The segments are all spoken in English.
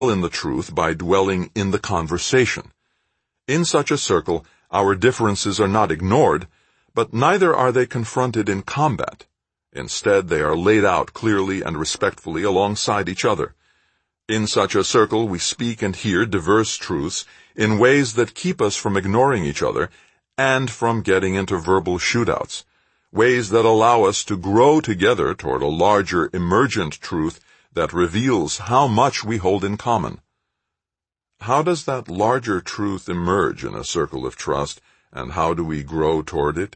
in the truth by dwelling in the conversation. In such a circle, our differences are not ignored, but neither are they confronted in combat. Instead, they are laid out clearly and respectfully alongside each other. In such a circle, we speak and hear diverse truths in ways that keep us from ignoring each other and from getting into verbal shootouts, ways that allow us to grow together toward a larger emergent truth that reveals how much we hold in common. How does that larger truth emerge in a circle of trust, and how do we grow toward it?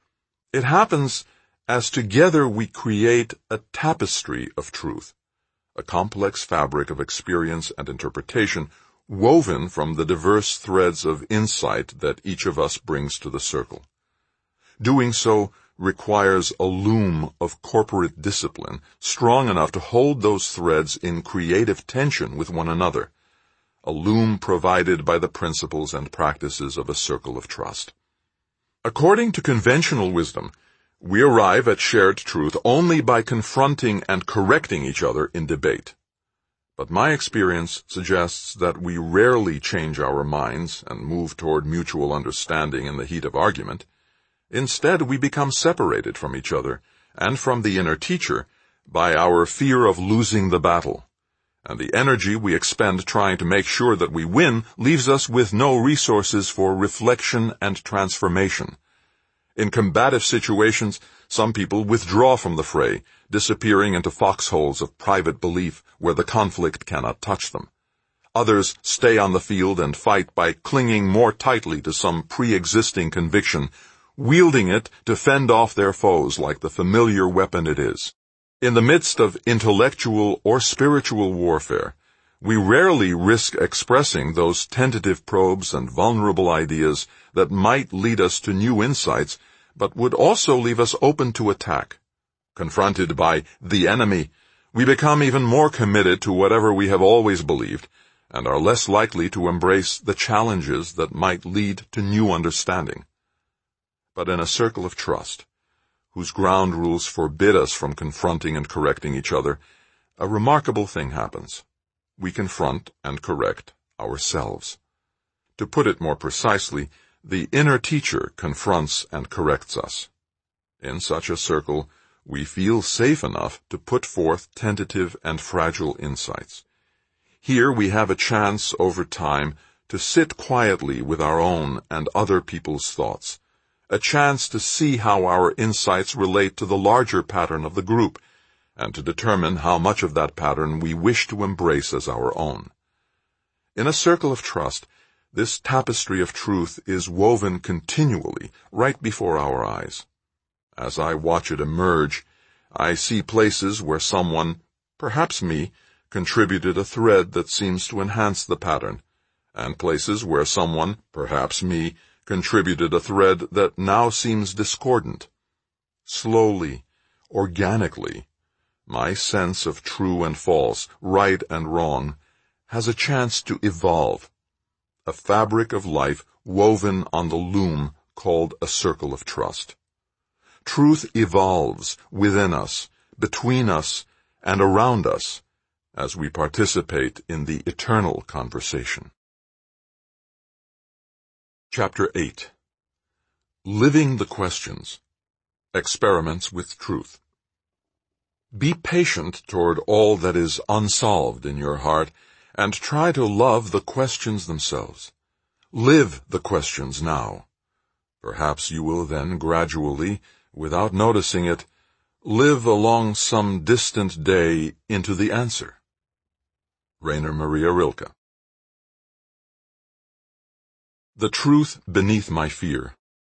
It happens as together we create a tapestry of truth, a complex fabric of experience and interpretation woven from the diverse threads of insight that each of us brings to the circle. Doing so requires a loom of corporate discipline strong enough to hold those threads in creative tension with one another, a loom provided by the principles and practices of a circle of trust. According to conventional wisdom, we arrive at shared truth only by confronting and correcting each other in debate. But my experience suggests that we rarely change our minds and move toward mutual understanding in the heat of argument. Instead, we become separated from each other and from the inner teacher by our fear of losing the battle. And the energy we expend trying to make sure that we win leaves us with no resources for reflection and transformation. In combative situations, some people withdraw from the fray, disappearing into foxholes of private belief where the conflict cannot touch them. Others stay on the field and fight by clinging more tightly to some pre-existing conviction, wielding it to fend off their foes like the familiar weapon it is. In the midst of intellectual or spiritual warfare, we rarely risk expressing those tentative probes and vulnerable ideas that might lead us to new insights, but would also leave us open to attack. Confronted by the enemy, we become even more committed to whatever we have always believed, and are less likely to embrace the challenges that might lead to new understanding. But in a circle of trust, whose ground rules forbid us from confronting and correcting each other, a remarkable thing happens. We confront and correct ourselves. To put it more precisely, the inner teacher confronts and corrects us. In such a circle, we feel safe enough to put forth tentative and fragile insights. Here we have a chance over time to sit quietly with our own and other people's thoughts, a chance to see how our insights relate to the larger pattern of the group, and to determine how much of that pattern we wish to embrace as our own. In a circle of trust, this tapestry of truth is woven continually right before our eyes. As I watch it emerge, I see places where someone, perhaps me, contributed a thread that seems to enhance the pattern, and places where someone, perhaps me, contributed a thread that now seems discordant. Slowly, organically, my sense of true and false, right and wrong, has a chance to evolve, a fabric of life woven on the loom called a circle of trust. Truth evolves within us, between us, and around us as we participate in the eternal conversation. Chapter 8. Living the Questions. Experiments with Truth. Be patient toward all that is unsolved in your heart, and try to love the questions themselves. Live the questions now. Perhaps you will then gradually, without noticing it, live along some distant day into the answer. Rainer Maria Rilke. The Truth Beneath My Fear.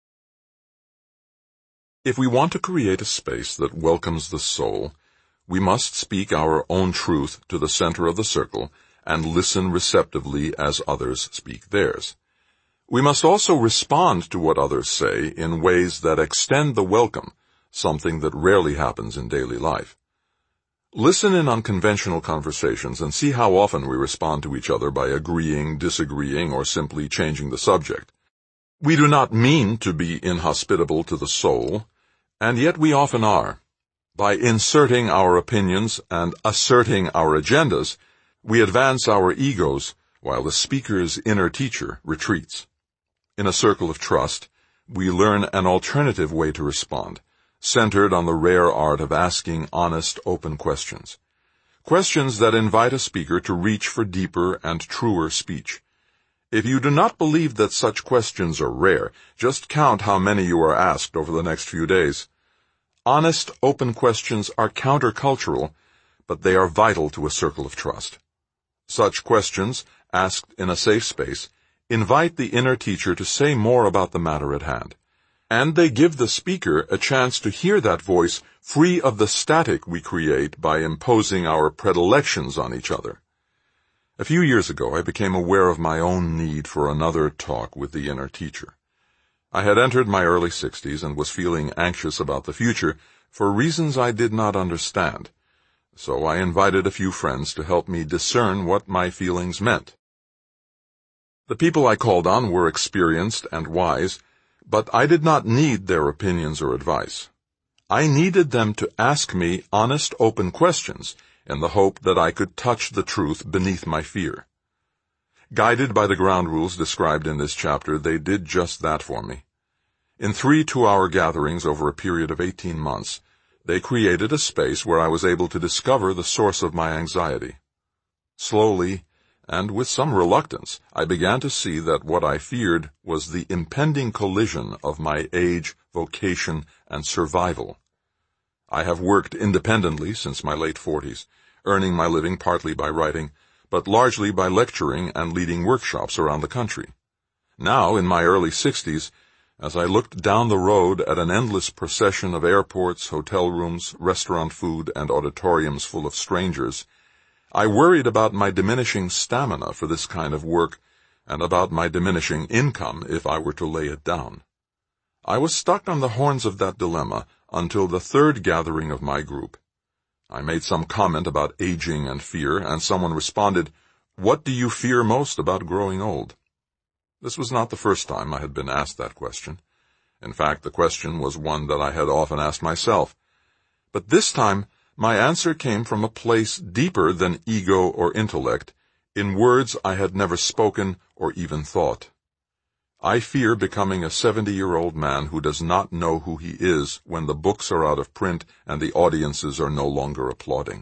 If we want to create a space that welcomes the soul, we must speak our own truth to the center of the circle and listen receptively as others speak theirs. We must also respond to what others say in ways that extend the welcome, something that rarely happens in daily life. Listen in on conventional conversations and see how often we respond to each other by agreeing, disagreeing, or simply changing the subject. We do not mean to be inhospitable to the soul, and yet we often are. By inserting our opinions and asserting our agendas, We advance our egos while the speaker's inner teacher retreats. In a circle of trust, we learn an alternative way to respond, centered on the rare art of asking honest, open questions. Questions that invite a speaker to reach for deeper and truer speech. If you do not believe that such questions are rare, just count how many you are asked over the next few days. Honest, open questions are countercultural, but they are vital to a circle of trust. Such questions, asked in a safe space, invite the inner teacher to say more about the matter at hand. And they give the speaker a chance to hear that voice free of the static we create by imposing our predilections on each other. A few years ago, I became aware of my own need for another talk with the inner teacher. I had entered my early 60s and was feeling anxious about the future for reasons I did not understand. So I invited a few friends to help me discern what my feelings meant. The people I called on were experienced and wise, but I did not need their opinions or advice. I needed them to ask me honest, open questions in the hope that I could touch the truth beneath my fear. Guided by the ground rules described in this chapter, they did just that for me. In 3 two-hour gatherings over a period of 18 months, they created a space where I was able to discover the source of my anxiety. Slowly, and with some reluctance, I began to see that what I feared was the impending collision of my age, vocation, and survival. I have worked independently since my late 40s, earning my living partly by writing, but largely by lecturing and leading workshops around the country. Now, in my early 60s, as I looked down the road at an endless procession of airports, hotel rooms, restaurant food, and auditoriums full of strangers, I worried about my diminishing stamina for this kind of work and about my diminishing income if I were to lay it down. I was stuck on the horns of that dilemma until the 3rd gathering of my group. I made some comment about aging and fear, and someone responded, "What do you fear most about growing old?" This was not the first time I had been asked that question. In fact, the question was one that I had often asked myself. But this time, my answer came from a place deeper than ego or intellect, in words I had never spoken or even thought. I fear becoming a 70-year-old man who does not know who he is when the books are out of print and the audiences are no longer applauding.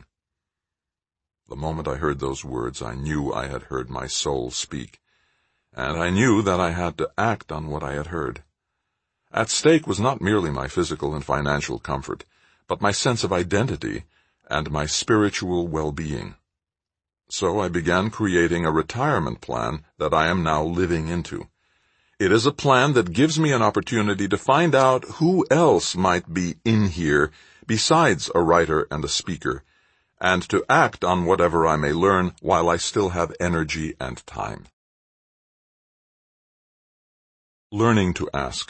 The moment I heard those words, I knew I had heard my soul speak, and I knew that I had to act on what I had heard. At stake was not merely my physical and financial comfort, but my sense of identity and my spiritual well-being. So I began creating a retirement plan that I am now living into. It is a plan that gives me an opportunity to find out who else might be in here besides a writer and a speaker, and to act on whatever I may learn while I still have energy and time. Learning to ask.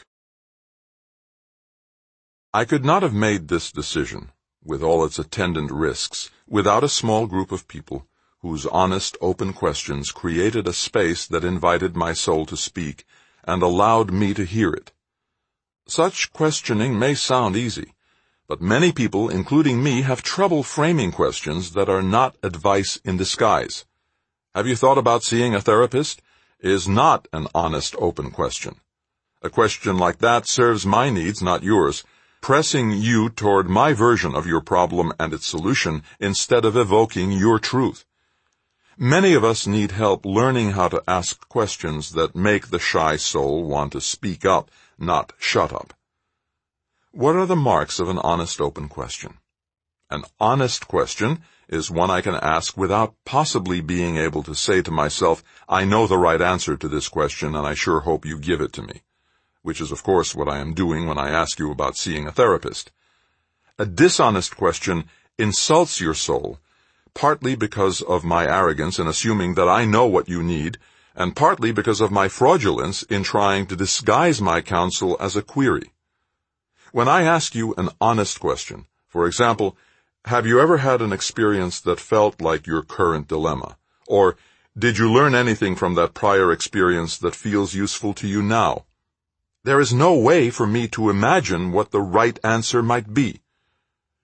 I could not have made this decision, with all its attendant risks, without a small group of people whose honest, open questions created a space that invited my soul to speak and allowed me to hear it. Such questioning may sound easy, but many people, including me, have trouble framing questions that are not advice in disguise. Have you thought about seeing a therapist? Is not an honest, open question. A question like that serves my needs, not yours, pressing you toward my version of your problem and its solution instead of evoking your truth. Many of us need help learning how to ask questions that make the shy soul want to speak up, not shut up. What are the marks of an honest, open question? An honest question is one I can ask without possibly being able to say to myself, "I know the right answer to this question and I sure hope you give it to me," which is of course what I am doing when I ask you about seeing a therapist. A dishonest question insults your soul, partly because of my arrogance in assuming that I know what you need, and partly because of my fraudulence in trying to disguise my counsel as a query. When I ask you an honest question, for example, have you ever had an experience that felt like your current dilemma? Or, did you learn anything from that prior experience that feels useful to you now? There is no way for me to imagine what the right answer might be.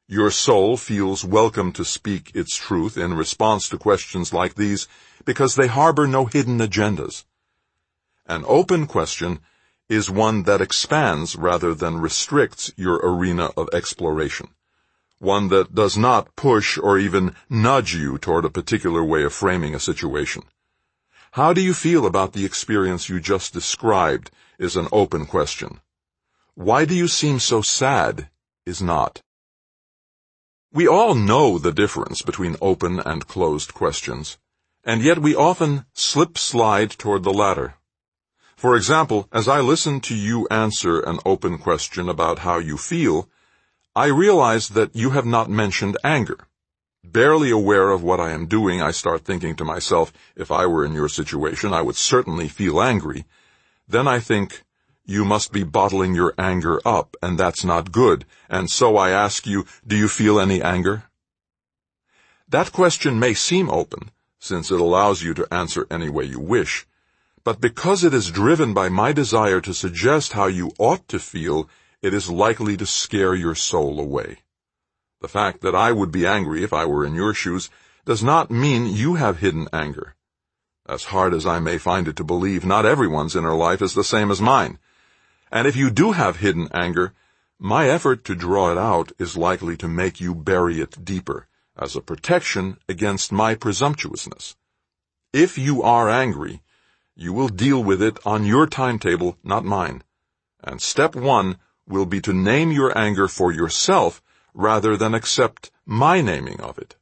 Your soul feels welcome to speak its truth in response to questions like these because they harbor no hidden agendas. An open question is one that expands rather than restricts your arena of exploration, one that does not push or even nudge you toward a particular way of framing a situation. How do you feel about the experience you just described is an open question. Why do you seem so sad is not. We all know the difference between open and closed questions, and yet we often slide toward the latter. For example, as I listen to you answer an open question about how you feel, I realize that you have not mentioned anger. Barely aware of what I am doing, I start thinking to myself, if I were in your situation, I would certainly feel angry. Then I think, you must be bottling your anger up, and that's not good, and so I ask you, do you feel any anger? That question may seem open, since it allows you to answer any way you wish, but because it is driven by my desire to suggest how you ought to feel, it is likely to scare your soul away. The fact that I would be angry if I were in your shoes does not mean you have hidden anger. As hard as I may find it to believe, not everyone's inner life is the same as mine. And if you do have hidden anger, my effort to draw it out is likely to make you bury it deeper, as a protection against my presumptuousness. If you are angry, you will deal with it on your timetable, not mine. And step 1 will be to name your anger for yourself rather than accept my naming of it.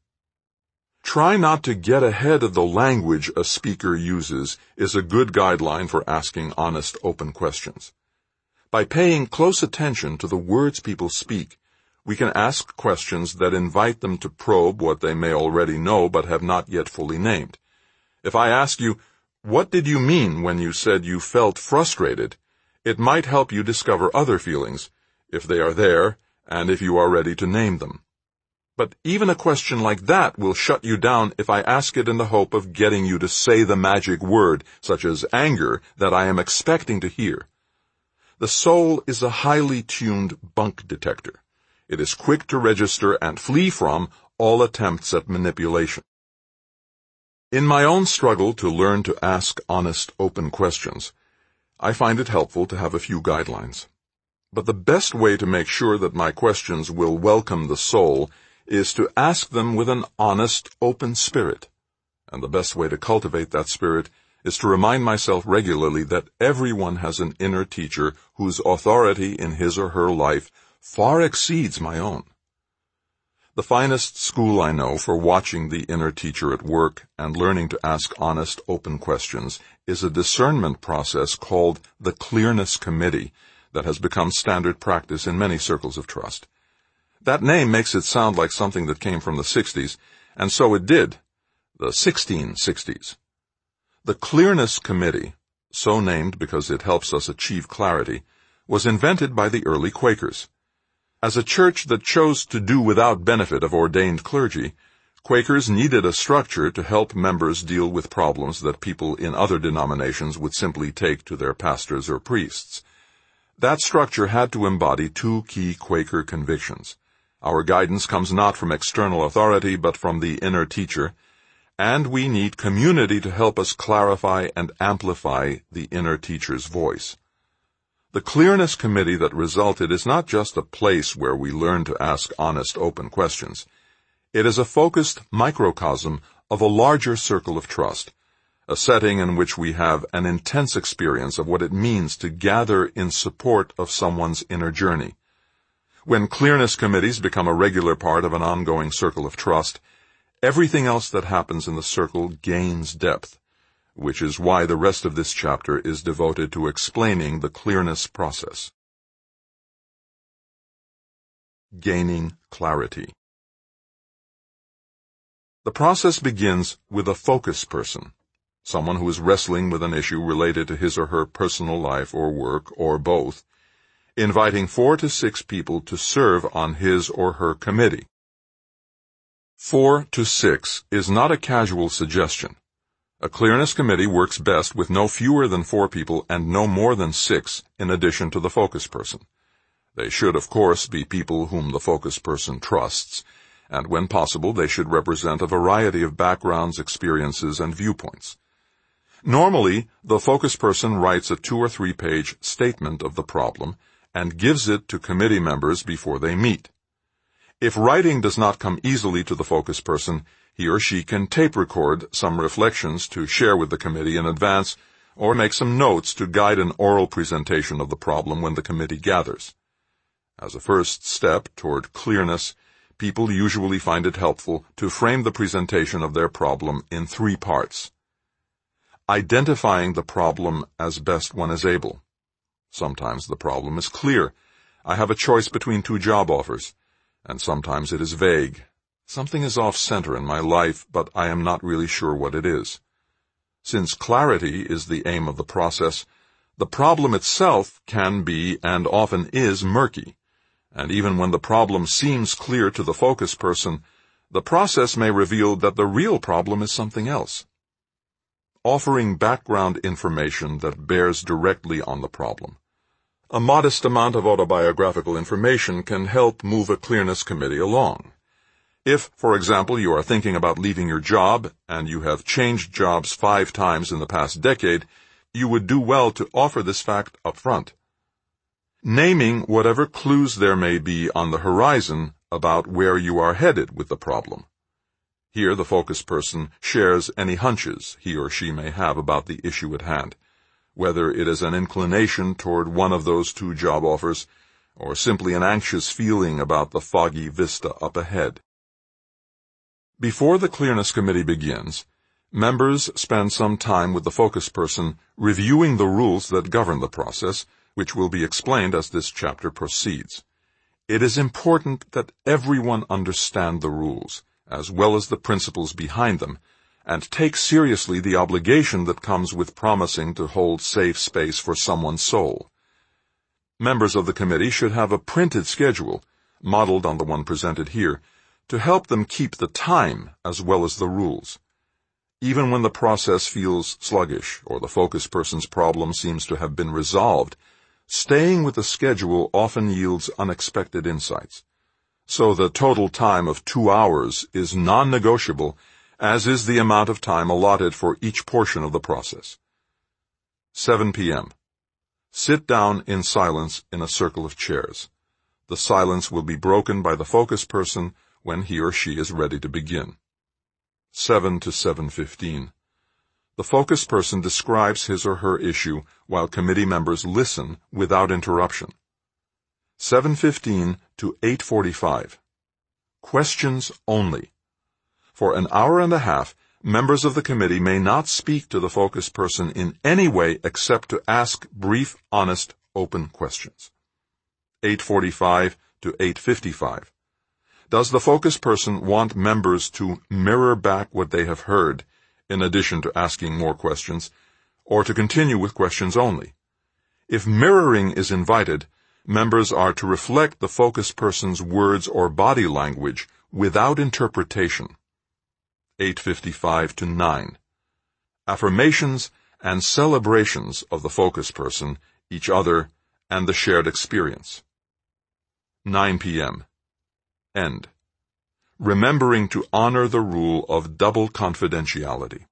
Try not to get ahead of the language a speaker uses is a good guideline for asking honest, open questions. By paying close attention to the words people speak, we can ask questions that invite them to probe what they may already know but have not yet fully named. If I ask you, what did you mean when you said you felt frustrated? It might help you discover other feelings, if they are there, and if you are ready to name them. But even a question like that will shut you down if I ask it in the hope of getting you to say the magic word, such as anger, that I am expecting to hear. The soul is a highly tuned bunk detector. It is quick to register and flee from all attempts at manipulation. In my own struggle to learn to ask honest, open questions, I find it helpful to have a few guidelines. But the best way to make sure that my questions will welcome the soul is to ask them with an honest, open spirit. And the best way to cultivate that spirit is to remind myself regularly that everyone has an inner teacher whose authority in his or her life far exceeds my own. The finest school I know for watching the inner teacher at work and learning to ask honest, open questions is a discernment process called the Clearness Committee that has become standard practice in many circles of trust. That name makes it sound like something that came from the 60s, and so it did, the 1660s. The Clearness Committee, so named because it helps us achieve clarity, was invented by the early Quakers. As a church that chose to do without benefit of ordained clergy, Quakers needed a structure to help members deal with problems that people in other denominations would simply take to their pastors or priests. That structure had to embody 2 key Quaker convictions. Our guidance comes not from external authority but from the inner teacher, and we need community to help us clarify and amplify the inner teacher's voice. The Clearness Committee that resulted is not just a place where we learn to ask honest, open questions. It is a focused microcosm of a larger circle of trust, a setting in which we have an intense experience of what it means to gather in support of someone's inner journey. When Clearness Committees become a regular part of an ongoing circle of trust, everything else that happens in the circle gains depth, which is why the rest of this chapter is devoted to explaining the clearness process. Gaining clarity. The process begins with a focus person, someone who is wrestling with an issue related to his or her personal life or work, or both, inviting 4 to 6 people to serve on his or her committee. 4 to 6 is not a casual suggestion. A Clearness Committee works best with no fewer than 4 people and no more than 6 in addition to the focus person. They should, of course, be people whom the focus person trusts, and when possible, they should represent a variety of backgrounds, experiences, and viewpoints. Normally, the focus person writes a 2- or 3-page statement of the problem and gives it to committee members before they meet. If writing does not come easily to the focus person, he or she can tape record some reflections to share with the committee in advance, or make some notes to guide an oral presentation of the problem when the committee gathers. As a first step toward clearness, people usually find it helpful to frame the presentation of their problem in 3 parts. Identifying the problem as best one is able. Sometimes the problem is clear. I have a choice between 2 job offers. And sometimes it is vague. Something is off-center in my life, but I am not really sure what it is. Since clarity is the aim of the process, the problem itself can be and often is murky. And even when the problem seems clear to the focus person, the process may reveal that the real problem is something else. Offering background information that bears directly on the problem. A modest amount of autobiographical information can help move a clearness committee along. If, for example, you are thinking about leaving your job and you have changed jobs 5 times in the past decade, you would do well to offer this fact up front. Naming whatever clues there may be on the horizon about where you are headed with the problem. Here the focus person shares any hunches he or she may have about the issue at hand, whether it is an inclination toward one of those 2 job offers, or simply an anxious feeling about the foggy vista up ahead. Before the Clearness Committee begins, members spend some time with the focus person reviewing the rules that govern the process, which will be explained as this chapter proceeds. It is important that everyone understand the rules, as well as the principles behind them, and take seriously the obligation that comes with promising to hold safe space for someone's soul. Members of the committee should have a printed schedule, modeled on the one presented here, to help them keep the time as well as the rules. Even when the process feels sluggish or the focus person's problem seems to have been resolved, staying with the schedule often yields unexpected insights. So the total time of 2 hours is non-negotiable, as is the amount of time allotted for each portion of the process. 7 p.m. Sit down in silence in a circle of chairs. The silence will be broken by the focus person when he or she is ready to begin. 7 to 7:15. The focus person describes his or her issue while committee members listen without interruption. 7:15 to 8:45. Questions only. For an hour and a half, members of the committee may not speak to the focus person in any way except to ask brief, honest, open questions. 8:45 to 8:55. Does the focus person want members to mirror back what they have heard, in addition to asking more questions, or to continue with questions only? If mirroring is invited, members are to reflect the focus person's words or body language without interpretation. 8:55 to 9. Affirmations and celebrations of the focus person, each other, and the shared experience. 9 p.m. End. Remembering to honor the rule of double confidentiality.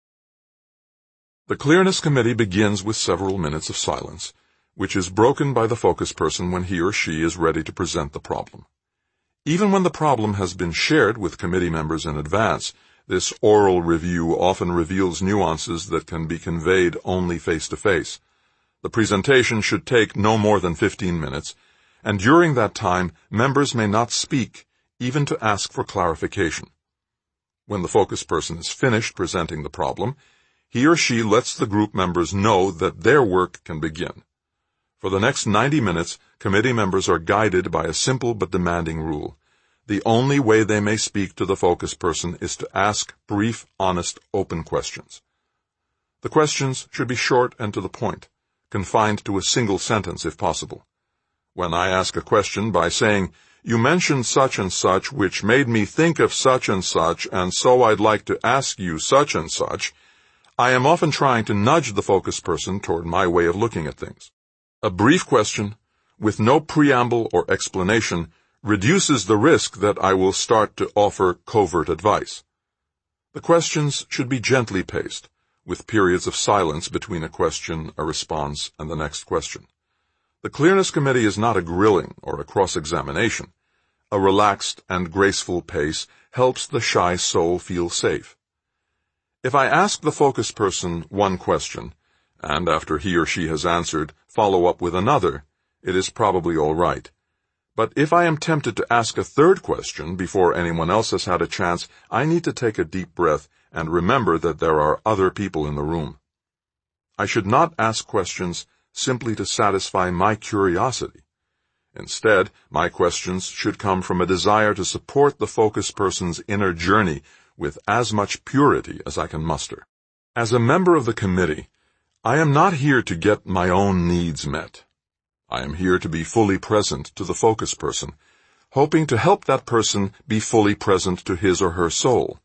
The Clearness Committee begins with several minutes of silence, which is broken by the focus person when he or she is ready to present the problem. Even when the problem has been shared with committee members in advance, this oral review often reveals nuances that can be conveyed only face-to-face. The presentation should take no more than 15 minutes, and during that time, members may not speak, even to ask for clarification. When the focus person is finished presenting the problem, he or she lets the group members know that their work can begin. For the next 90 minutes, committee members are guided by a simple but demanding rule. The only way they may speak to the focus person is to ask brief, honest, open questions. The questions should be short and to the point, confined to a single sentence if possible. When I ask a question by saying, "You mentioned such and such, which made me think of such and so I'd like to ask you such and such," I am often trying to nudge the focus person toward my way of looking at things. A brief question, with no preamble or explanation, reduces the risk that I will start to offer covert advice. The questions should be gently paced, with periods of silence between a question, a response, and the next question. The Clearness Committee is not a grilling or a cross-examination. A relaxed and graceful pace helps the shy soul feel safe. If I ask the focus person one question, and after he or she has answered, follow up with another, it is probably all right. But if I am tempted to ask a third question before anyone else has had a chance, I need to take a deep breath and remember that there are other people in the room. I should not ask questions simply to satisfy my curiosity. Instead, my questions should come from a desire to support the focus person's inner journey with as much purity as I can muster. As a member of the committee, I am not here to get my own needs met. I am here to be fully present to the focus person, hoping to help that person be fully present to his or her soul.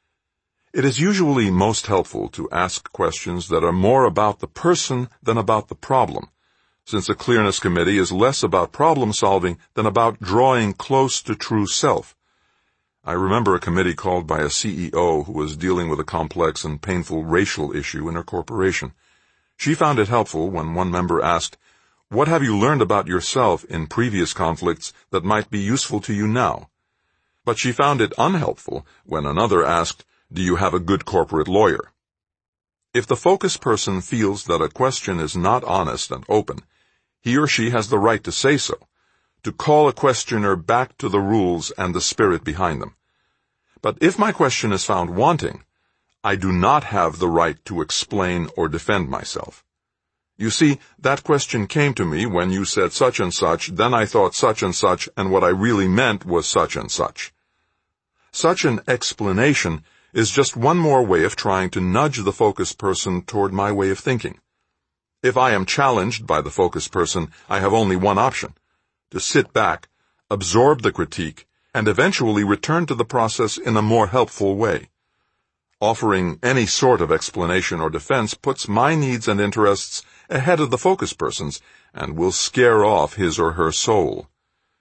It is usually most helpful to ask questions that are more about the person than about the problem, since a Clearness Committee is less about problem solving than about drawing close to true self. I remember a committee called by a CEO who was dealing with a complex and painful racial issue in her corporation. She found it helpful when one member asked, "What have you learned about yourself in previous conflicts that might be useful to you now?" But she found it unhelpful when another asked, "Do you have a good corporate lawyer?" If the focus person feels that a question is not honest and open, he or she has the right to say so, to call a questioner back to the rules and the spirit behind them. But if my question is found wanting, I do not have the right to explain or defend myself. You see, that question came to me when you said such and such, then I thought such and such, and what I really meant was such and such. Such an explanation is just one more way of trying to nudge the focus person toward my way of thinking. If I am challenged by the focus person, I have only one option: to sit back, absorb the critique, and eventually return to the process in a more helpful way. Offering any sort of explanation or defense puts my needs and interests ahead of the focus person's and will scare off his or her soul.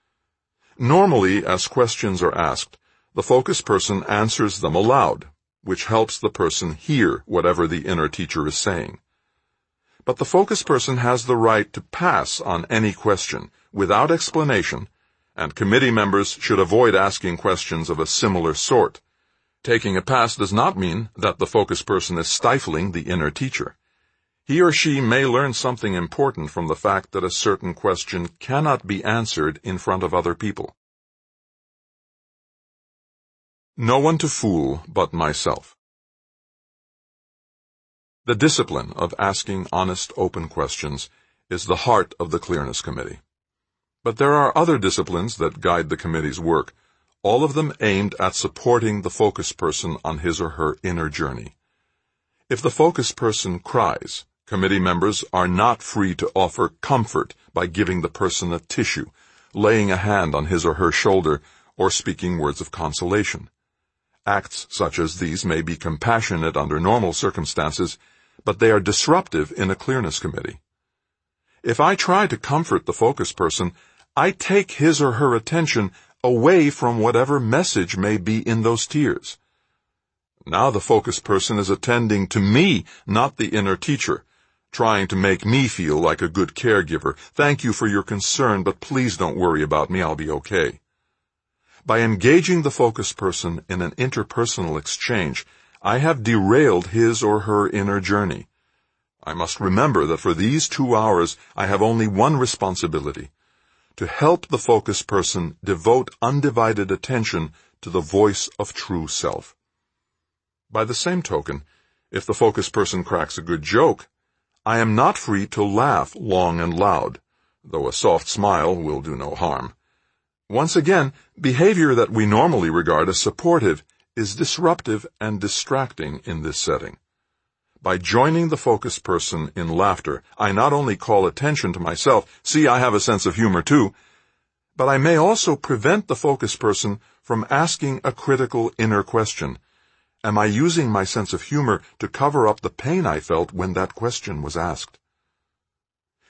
Normally, as questions are asked, the focus person answers them aloud, which helps the person hear whatever the inner teacher is saying. But the focus person has the right to pass on any question without explanation, and committee members should avoid asking questions of a similar sort. Taking a pass does not mean that the focus person is stifling the inner teacher. He or she may learn something important from the fact that a certain question cannot be answered in front of other people. No one to fool but myself. The discipline of asking honest, open questions is the heart of the Clearness Committee. But there are other disciplines that guide the committee's work, all of them aimed at supporting the focus person on his or her inner journey. If the focus person cries, committee members are not free to offer comfort by giving the person a tissue, laying a hand on his or her shoulder, or speaking words of consolation. Acts such as these may be compassionate under normal circumstances, but they are disruptive in a Clearness Committee. If I try to comfort the focus person, I take his or her attention away from whatever message may be in those tears. Now the focus person is attending to me, not the inner teacher, trying to make me feel like a good caregiver. Thank you for your concern, but please don't worry about me, I'll be okay. By engaging the focus person in an interpersonal exchange, I have derailed his or her inner journey. I must remember that for these 2 hours I have only one responsibility: to help the focus person devote undivided attention to the voice of true self. By the same token, if the focus person cracks a good joke, I am not free to laugh long and loud, though a soft smile will do no harm. Once again, behavior that we normally regard as supportive is disruptive and distracting in this setting. By joining the focus person in laughter, I not only call attention to myself, see, I have a sense of humor too, but I may also prevent the focus person from asking a critical inner question: am I using my sense of humor to cover up the pain I felt when that question was asked?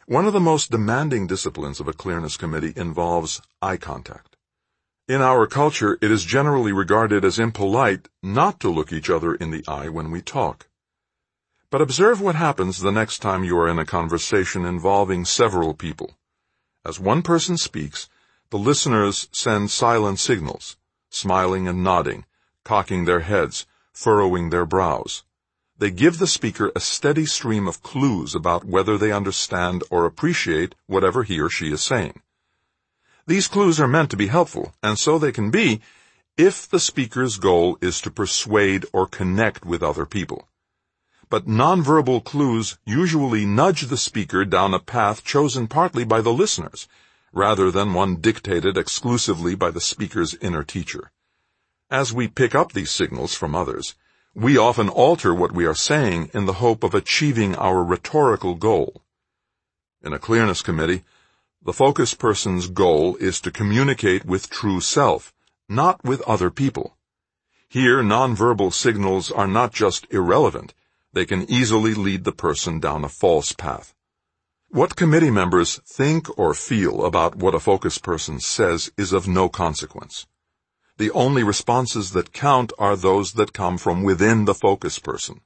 One of the most demanding disciplines of a clearness committee involves eye contact. In our culture, it is generally regarded as impolite not to look each other in the eye when we talk. But observe what happens the next time you are in a conversation involving several people. As one person speaks, the listeners send silent signals, smiling and nodding, cocking their heads, furrowing their brows. They give the speaker a steady stream of clues about whether they understand or appreciate whatever he or she is saying. These clues are meant to be helpful, and so they can be, if the speaker's goal is to persuade or connect with other people. But nonverbal clues usually nudge the speaker down a path chosen partly by the listeners, rather than one dictated exclusively by the speaker's inner teacher. As we pick up these signals from others, we often alter what we are saying in the hope of achieving our rhetorical goal. In a clearness committee, the focus person's goal is to communicate with true self, not with other people. Here, nonverbal signals are not just irrelevant, they can easily lead the person down a false path. What committee members think or feel about what a focus person says is of no consequence. The only responses that count are those that come from within the focus person.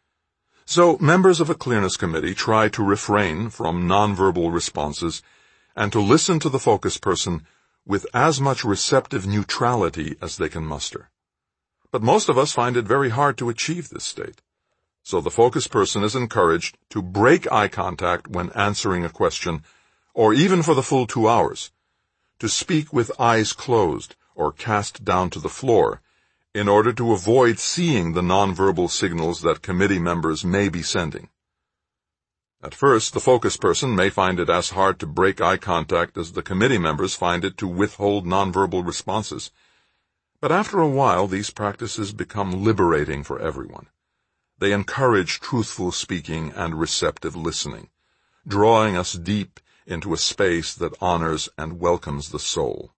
So, members of a clearness committee try to refrain from nonverbal responses and to listen to the focus person with as much receptive neutrality as they can muster. But most of us find it very hard to achieve this state. So the focus person is encouraged to break eye contact when answering a question, or even for the full 2 hours, to speak with eyes closed or cast down to the floor, in order to avoid seeing the nonverbal signals that committee members may be sending. At first, the focus person may find it as hard to break eye contact as the committee members find it to withhold nonverbal responses. But after a while, these practices become liberating for everyone. They encourage truthful speaking and receptive listening, drawing us deep into a space that honors and welcomes the soul.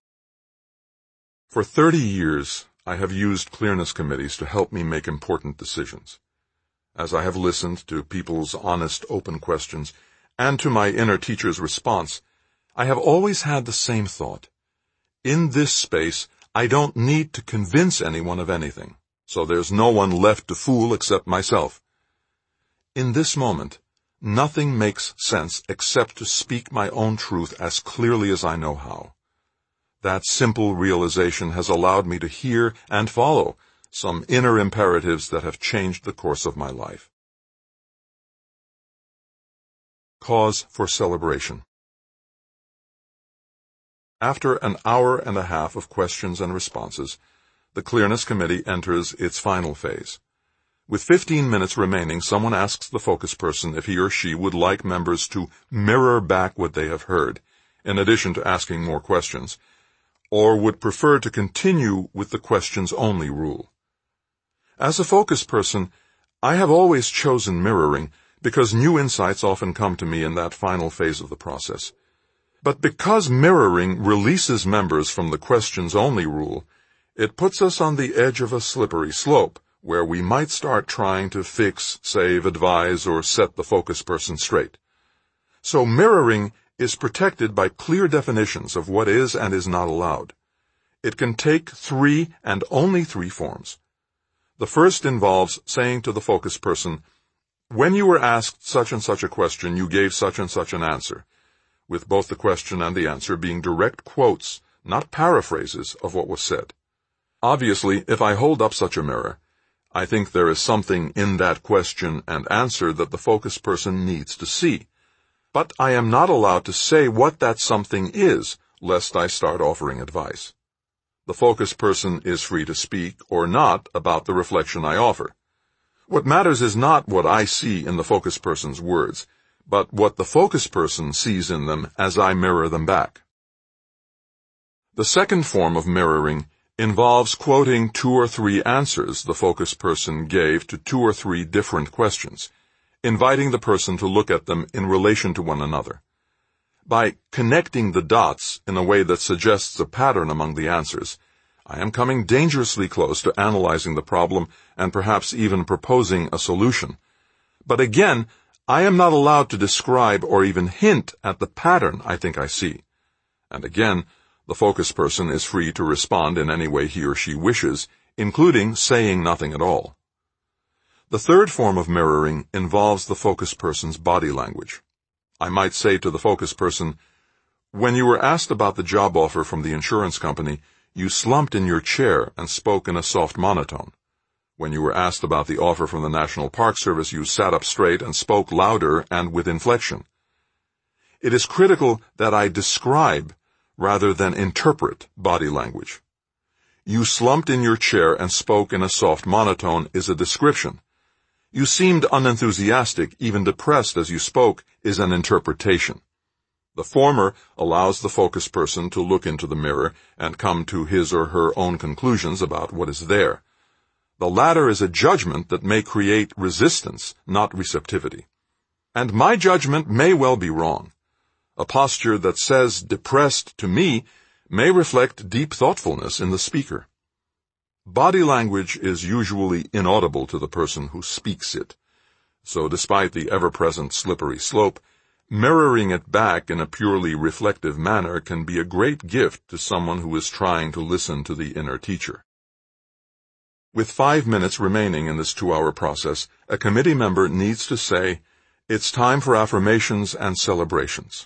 For 30 years, I have used clearness committees to help me make important decisions. As I have listened to people's honest, open questions and to my inner teacher's response, I have always had the same thought. In this space, I don't need to convince anyone of anything, so there's no one left to fool except myself. In this moment, nothing makes sense except to speak my own truth as clearly as I know how. That simple realization has allowed me to hear and follow some inner imperatives that have changed the course of my life. Cause for celebration. After an hour and a half of questions and responses, the Clearness Committee enters its final phase. With 15 minutes remaining, someone asks the focus person if he or she would like members to mirror back what they have heard, in addition to asking more questions, or would prefer to continue with the questions-only rule. As a focus person, I have always chosen mirroring because new insights often come to me in that final phase of the process. But because mirroring releases members from the questions-only rule, it puts us on the edge of a slippery slope where we might start trying to fix, save, advise, or set the focus person straight. So mirroring is protected by clear definitions of what is and is not allowed. It can take 3 and only 3 forms. The first involves saying to the focus person, "When you were asked such and such a question, you gave such and such an answer," with both the question and the answer being direct quotes, not paraphrases of what was said. Obviously, if I hold up such a mirror, I think there is something in that question and answer that the focus person needs to see. But I am not allowed to say what that something is, lest I start offering advice. The focus person is free to speak or not about the reflection I offer. What matters is not what I see in the focus person's words, but what the focus person sees in them as I mirror them back. The second form of mirroring involves quoting 2 or 3 answers the focus person gave to 2 or 3 different questions, inviting the person to look at them in relation to one another. By connecting the dots in a way that suggests a pattern among the answers, I am coming dangerously close to analyzing the problem and perhaps even proposing a solution. But again, I am not allowed to describe or even hint at the pattern I think I see. And again, the focus person is free to respond in any way he or she wishes, including saying nothing at all. The third form of mirroring involves the focus person's body language. I might say to the focus person, "When you were asked about the job offer from the insurance company, you slumped in your chair and spoke in a soft monotone. When you were asked about the offer from the National Park Service, you sat up straight and spoke louder and with inflection." It is critical that I describe rather than interpret body language. "You slumped in your chair and spoke in a soft monotone" is a description. "You seemed unenthusiastic, even depressed as you spoke" is an interpretation. The former allows the focus person to look into the mirror and come to his or her own conclusions about what is there. The latter is a judgment that may create resistance, not receptivity. And my judgment may well be wrong. A posture that says depressed to me may reflect deep thoughtfulness in the speaker. Body language is usually inaudible to the person who speaks it. So despite the ever-present slippery slope, mirroring it back in a purely reflective manner can be a great gift to someone who is trying to listen to the inner teacher. With 5 minutes remaining in this 2-hour process, a committee member needs to say, "It's time for affirmations and celebrations."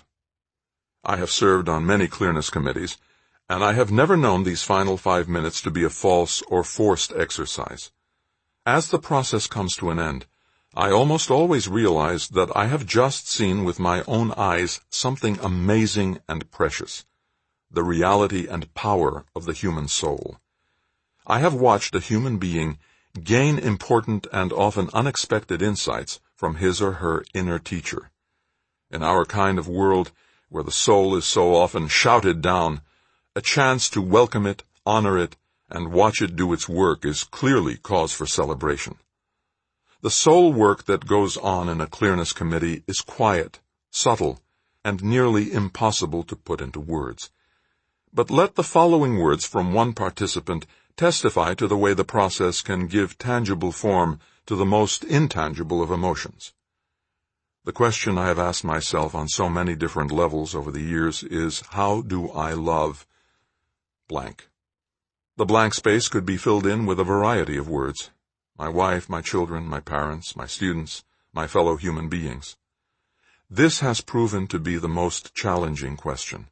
I have served on many clearness committees, and I have never known these final 5 minutes to be a false or forced exercise. As the process comes to an end, I almost always realize that I have just seen with my own eyes something amazing and precious, the reality and power of the human soul. I have watched a human being gain important and often unexpected insights from his or her inner teacher. In our kind of world, where the soul is so often shouted down, a chance to welcome it, honor it, and watch it do its work is clearly cause for celebration. The soul work that goes on in a clearness committee is quiet, subtle, and nearly impossible to put into words. But let the following words from one participant testify to the way the process can give tangible form to the most intangible of emotions. The question I have asked myself on so many different levels over the years is, how do I love blank? The blank space could be filled in with a variety of words. My wife, my children, my parents, my students, my fellow human beings. This has proven to be the most challenging question.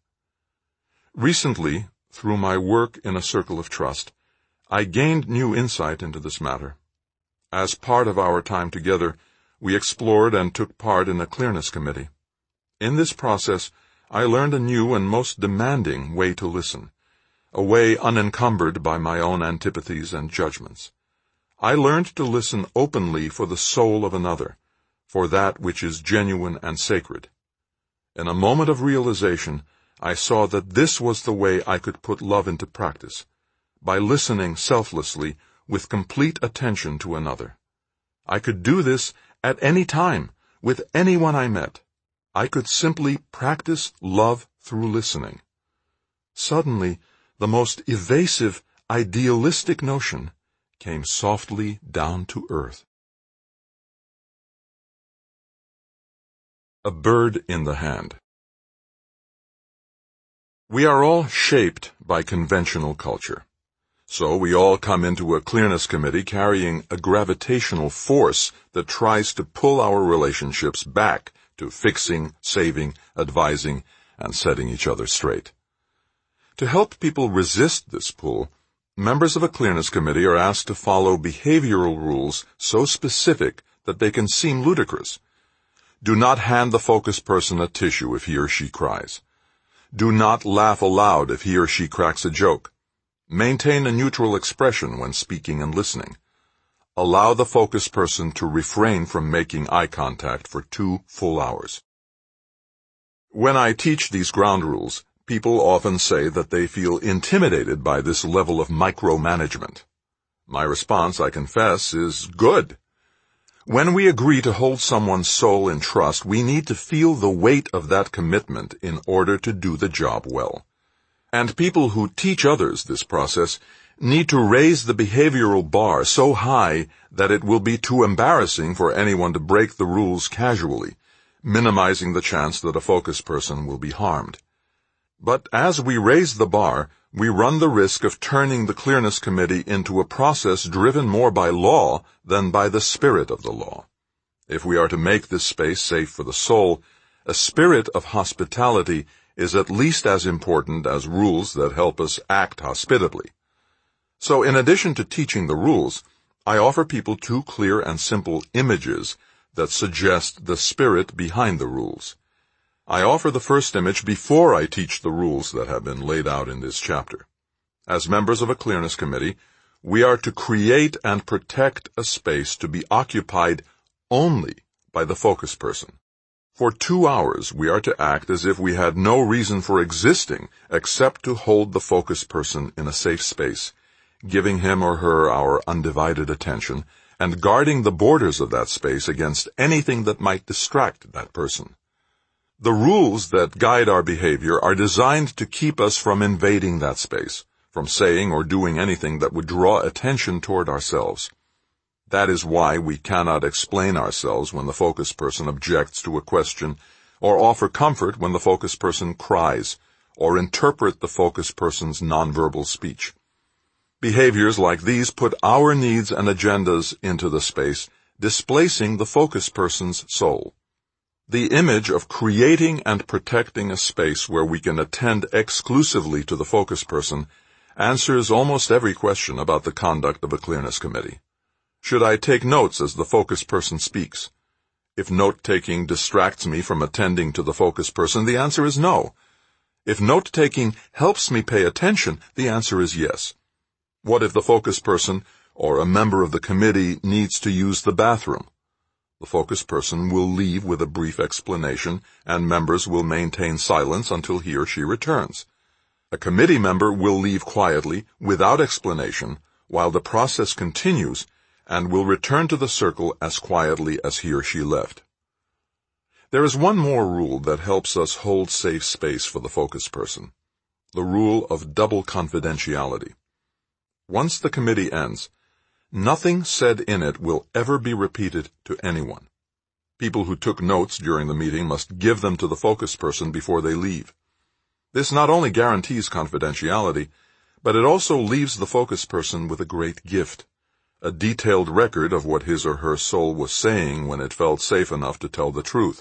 Recently, through my work in a circle of trust, I gained new insight into this matter. As part of our time together, we explored and took part in a clearness committee. In this process, I learned a new and most demanding way to listen, a way unencumbered by my own antipathies and judgments. I learned to listen openly for the soul of another, for that which is genuine and sacred. In a moment of realization, I saw that this was the way I could put love into practice, by listening selflessly with complete attention to another. I could do this at any time, with anyone I met. I could simply practice love through listening. Suddenly, the most evasive, idealistic notion came softly down to earth. A bird in the hand. We are all shaped by conventional culture. So we all come into a clearness committee carrying a gravitational force that tries to pull our relationships back to fixing, saving, advising, and setting each other straight. To help people resist this pull, members of a clearness committee are asked to follow behavioral rules so specific that they can seem ludicrous. Do not hand the focus person a tissue if he or she cries. Do not laugh aloud if he or she cracks a joke. Maintain a neutral expression when speaking and listening. Allow the focus person to refrain from making eye contact for 2 full hours. When I teach these ground rules, people often say that they feel intimidated by this level of micromanagement. My response, I confess, is good. When we agree to hold someone's soul in trust, we need to feel the weight of that commitment in order to do the job well. And people who teach others this process need to raise the behavioral bar so high that it will be too embarrassing for anyone to break the rules casually, minimizing the chance that a focus person will be harmed. But as we raise the bar, we run the risk of turning the Clearness Committee into a process driven more by law than by the spirit of the law. If we are to make this space safe for the soul, a spirit of hospitality is at least as important as rules that help us act hospitably. So in addition to teaching the rules, I offer people two clear and simple images that suggest the spirit behind the rules. I offer the first image before I teach the rules that have been laid out in this chapter. As members of a Clearness Committee, we are to create and protect a space to be occupied only by the focus person. For 2 hours, we are to act as if we had no reason for existing except to hold the focus person in a safe space, giving him or her our undivided attention, and guarding the borders of that space against anything that might distract that person. The rules that guide our behavior are designed to keep us from invading that space, from saying or doing anything that would draw attention toward ourselves. That is why we cannot explain ourselves when the focus person objects to a question, or offer comfort when the focus person cries, or interpret the focus person's nonverbal speech. Behaviors like these put our needs and agendas into the space, displacing the focus person's soul. The image of creating and protecting a space where we can attend exclusively to the focus person answers almost every question about the conduct of a Clearness Committee. Should I take notes as the focus person speaks? If note-taking distracts me from attending to the focus person, the answer is no. If note-taking helps me pay attention, the answer is yes. What if the focus person or a member of the committee needs to use the bathroom? The focus person will leave with a brief explanation, and members will maintain silence until he or she returns. A committee member will leave quietly, without explanation, while the process continues, and will return to the circle as quietly as he or she left. There is one more rule that helps us hold safe space for the focus person: the rule of double confidentiality. Once the committee ends, nothing said in it will ever be repeated to anyone. People who took notes during the meeting must give them to the focus person before they leave. This not only guarantees confidentiality, but it also leaves the focus person with a great gift: a detailed record of what his or her soul was saying when it felt safe enough to tell the truth.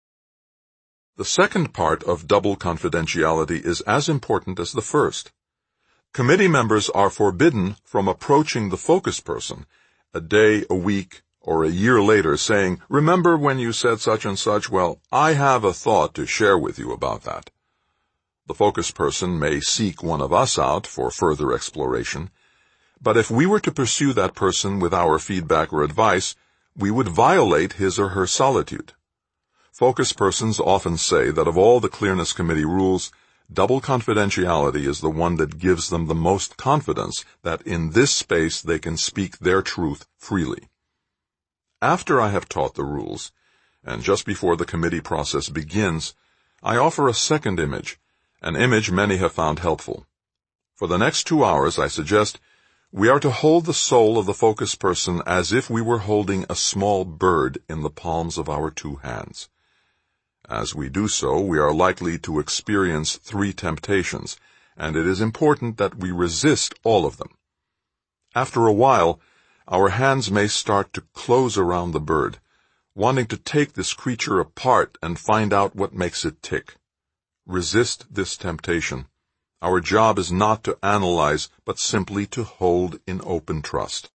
The second part of double confidentiality is as important as the first. Committee members are forbidden from approaching the focus person a day, a week, or a year later saying, "Remember when you said such and such? Well, I have a thought to share with you about that." The focus person may seek one of us out for further exploration, but if we were to pursue that person with our feedback or advice, we would violate his or her solitude. Focus persons often say that of all the Clearness Committee rules, double confidentiality is the one that gives them the most confidence that in this space they can speak their truth freely. After I have taught the rules, and just before the committee process begins, I offer a second image, an image many have found helpful. For the next 2 hours, I suggest we are to hold the soul of the focus person as if we were holding a small bird in the palms of our 2 hands. As we do so, we are likely to experience 3 temptations, and it is important that we resist all of them. After a while, our hands may start to close around the bird, wanting to take this creature apart and find out what makes it tick. Resist this temptation. Our job is not to analyze, but simply to hold in open trust.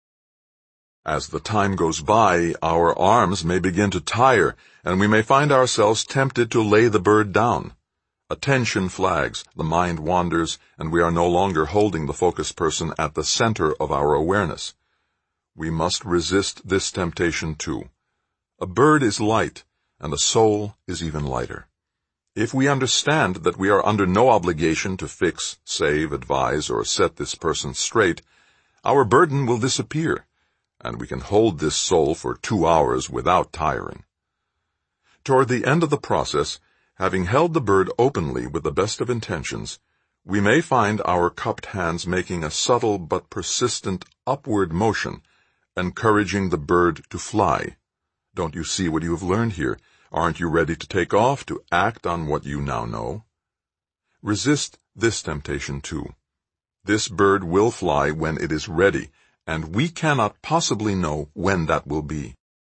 As the time goes by, our arms may begin to tire, and we may find ourselves tempted to lay the bird down. Attention flags, the mind wanders, and we are no longer holding the focus person at the center of our awareness. We must resist this temptation too. A bird is light, and a soul is even lighter. If we understand that we are under no obligation to fix, save, advise, or set this person straight, our burden will disappear, and we can hold this soul for 2 hours without tiring. Toward the end of the process, having held the bird openly with the best of intentions, we may find our cupped hands making a subtle but persistent upward motion, encouraging the bird to fly. Don't you see what you have learned here? Aren't you ready to take off, to act on what you now know? Resist this temptation too. This bird will fly when it is ready, and we cannot possibly know when that will be.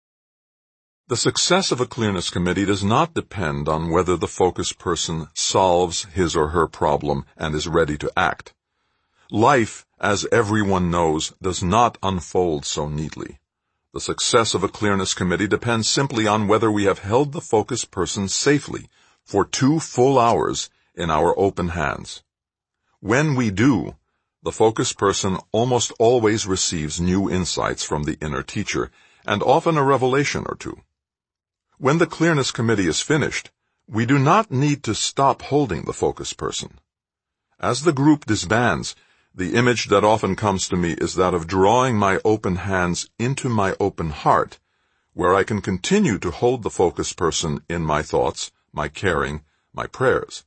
The success of a clearness committee does not depend on whether the focus person solves his or her problem and is ready to act. Life, as everyone knows, does not unfold so neatly. The success of a clearness committee depends simply on whether we have held the focus person safely for 2 full hours in our open hands. When we do, the focus person almost always receives new insights from the inner teacher, and often a revelation or two. When the clearness committee is finished, we do not need to stop holding the focus person. As the group disbands, the image that often comes to me is that of drawing my open hands into my open heart, where I can continue to hold the focus person in my thoughts, my caring, my prayers.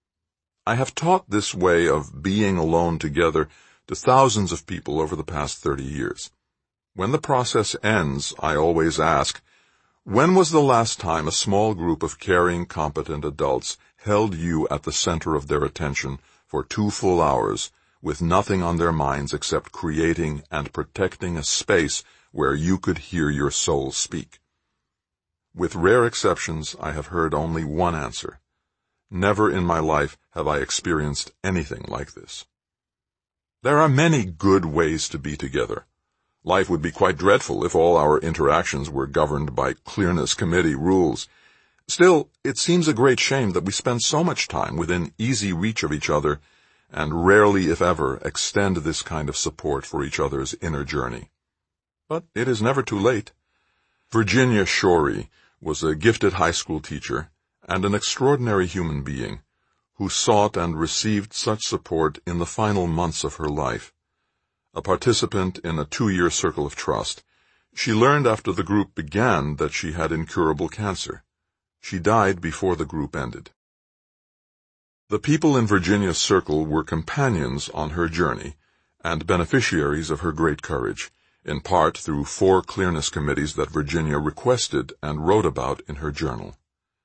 I have taught this way of being alone together to thousands of people over the past 30 years. When the process ends, I always ask, when was the last time a small group of caring, competent adults held you at the center of their attention for 2 full hours, with nothing on their minds except creating and protecting a space where you could hear your soul speak? With rare exceptions, I have heard only one answer. Never in my life have I experienced anything like this. There are many good ways to be together. Life would be quite dreadful if all our interactions were governed by clearness committee rules. Still, it seems a great shame that we spend so much time within easy reach of each other and rarely, if ever, extend this kind of support for each other's inner journey. But it is never too late. Virginia Shorey was a gifted high school teacher and an extraordinary human being who sought and received such support in the final months of her life. A participant in a 2-year circle of trust, she learned after the group began that she had incurable cancer. She died before the group ended. The people in Virginia's circle were companions on her journey and beneficiaries of her great courage, in part through 4 clearness committees that Virginia requested and wrote about in her journal.